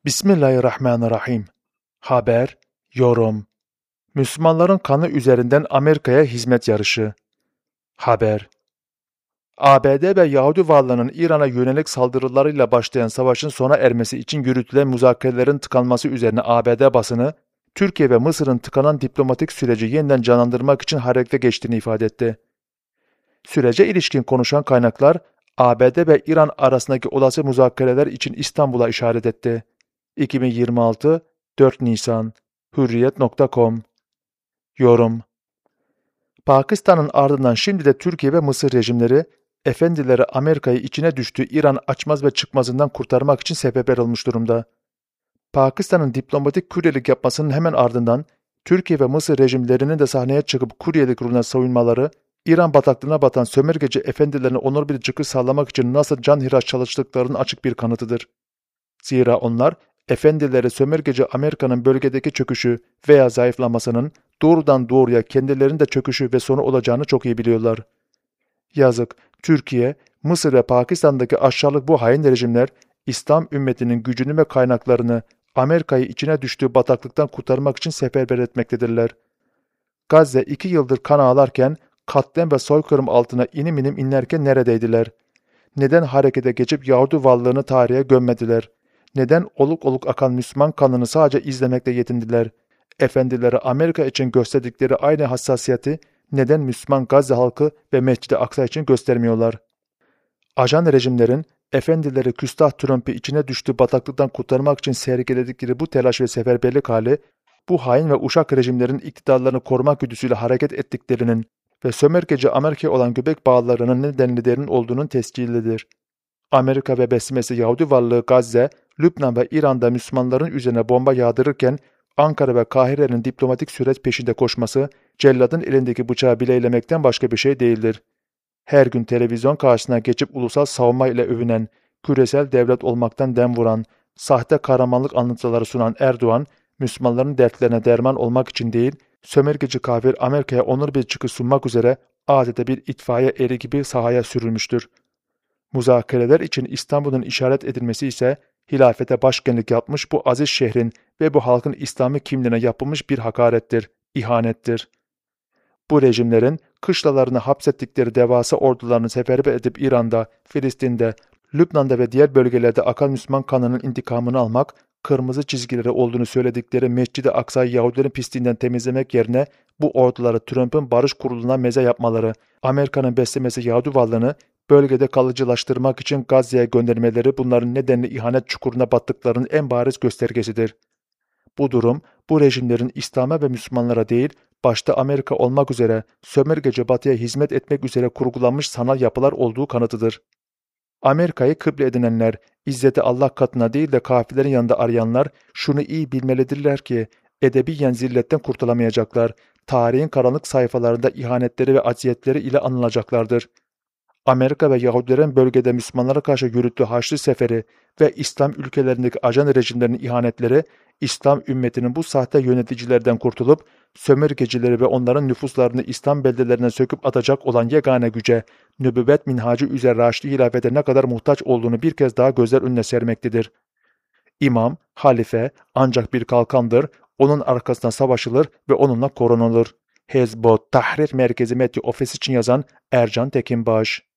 Bismillahirrahmanirrahim. Haber, yorum. Müslümanların kanı üzerinden Amerika'ya hizmet yarışı. Haber. ABD ve Yahudi varlığının İran'a yönelik saldırılarıyla başlayan savaşın sona ermesi için yürütülen müzakerelerin tıkanması üzerine ABD basını, Türkiye ve Mısır'ın tıkanan diplomatik süreci yeniden canlandırmak için harekete geçtiğini ifade etti. Sürece ilişkin konuşan kaynaklar, ABD ve İran arasındaki olası müzakereler için İstanbul'a işaret etti. 2026 4 Nisan Hürriyet.com. Yorum. Pakistan'ın ardından şimdi de Türkiye ve Mısır rejimleri, efendileri Amerika'yı içine düştüğü İran açmaz ve çıkmazından kurtarmak için seferber olmuş durumda. Pakistan'ın diplomatik kuryelik yapmasının hemen ardından Türkiye ve Mısır rejimlerinin de sahneye çıkıp kuryelik rolüne soyunmaları, İran bataklığına batan sömürgeci efendilerine onur bir çıkış sağlamak için nasıl canhıraş çalıştıklarının açık bir kanıtıdır. Zira onlar, efendileri sömürgeci Amerika'nın bölgedeki çöküşü veya zayıflamasının doğrudan doğruya kendilerinin de çöküşü ve sonu olacağını çok iyi biliyorlar. Yazık, Türkiye, Mısır ve Pakistan'daki aşağılık bu hain rejimler, İslam ümmetinin gücünü ve kaynaklarını Amerika'yı içine düştüğü bataklıktan kurtarmak için seferber etmektedirler. Gazze 2 yıldır kan ağlarken, katliam ve soykırım altına inim inim inlerken neredeydiler? Neden harekete geçip Yahudi varlığını tarihe gömmediler? Neden oluk oluk akan Müslüman kanını sadece izlemekle yetindiler? Efendileri Amerika için gösterdikleri aynı hassasiyeti neden Müslüman Gazze halkı ve Mescid-i Aksa için göstermiyorlar? Ajan rejimlerin efendileri küstah Trump'ı içine düştüğü bataklıktan kurtarmak için sergiledikleri bu telaş ve seferberlik hali, bu hain ve uşak rejimlerin iktidarlarını korumak güdüsüyle hareket ettiklerinin ve sömürgeci Amerika olan göbek bağlarının nedenlilerinin olduğunun tescillidir. Amerika ve besmesi Yahudi varlığı Gazze, Lübnan ve İran'da Müslümanların üzerine bomba yağdırırken, Ankara ve Kahire'nin diplomatik süreç peşinde koşması, celladın elindeki bıçağı bileylemekten başka bir şey değildir. Her gün televizyon karşısına geçip ulusal savunma ile övünen, küresel devlet olmaktan dem vuran, sahte kahramanlık anlatıları sunan Erdoğan, Müslümanların dertlerine derman olmak için değil, sömürgeci kafir Amerika'ya onur bir çıkış sunmak üzere adeta bir itfaiye eri gibi sahaya sürülmüştür. Müzakereler için İstanbul'un işaret edilmesi ise hilafete başkenlik yapmış bu aziz şehrin ve bu halkın İslami kimliğine yapılmış bir hakarettir, ihanettir. Bu rejimlerin kışlalarını hapsettikleri devasa ordularını seferber edip İran'da, Filistin'de, Lübnan'da ve diğer bölgelerde akan Müslüman kanının intikamını almak, kırmızı çizgileri olduğunu söyledikleri Mescid-i Aksa'yı Yahudilerin pisliğinden temizlemek yerine bu orduları Trump'ın barış kuruluna meze yapmaları, Amerika'nın beslemesi Yahudi varlığını bölgede kalıcılaştırmak için Gazze'ye göndermeleri bunların nedenli ihanet çukuruna battıklarının en bariz göstergesidir. Bu durum, bu rejimlerin İslam'a ve Müslümanlara değil, başta Amerika olmak üzere sömürgeci Batı'ya hizmet etmek üzere kurgulanmış sanal yapılar olduğu kanıtıdır. Amerika'yı kıble edinenler, izzeti Allah katına değil de kafirlerin yanında arayanlar şunu iyi bilmelidirler ki, edebiyen zilletten kurtulamayacaklar, tarihin karanlık sayfalarında ihanetleri ve acziyetleri ile anılacaklardır. Amerika ve Yahudilerin bölgede Müslümanlara karşı yürüttüğü Haçlı Seferi ve İslam ülkelerindeki ajan rejimlerinin ihanetleri, İslam ümmetinin bu sahte yöneticilerden kurtulup, sömürgecileri ve onların nüfuslarını İslam beldelerine söküp atacak olan yegane güce, nübüvvet minhacı üzere Raşidi hilafete ne kadar muhtaç olduğunu bir kez daha gözler önüne sermektedir. İmam, halife ancak bir kalkandır, onun arkasına savaşılır ve onunla korunulur. Hezbollah Tahrir Merkezi Medya Ofisi için yazan Ercan Tekinbaş.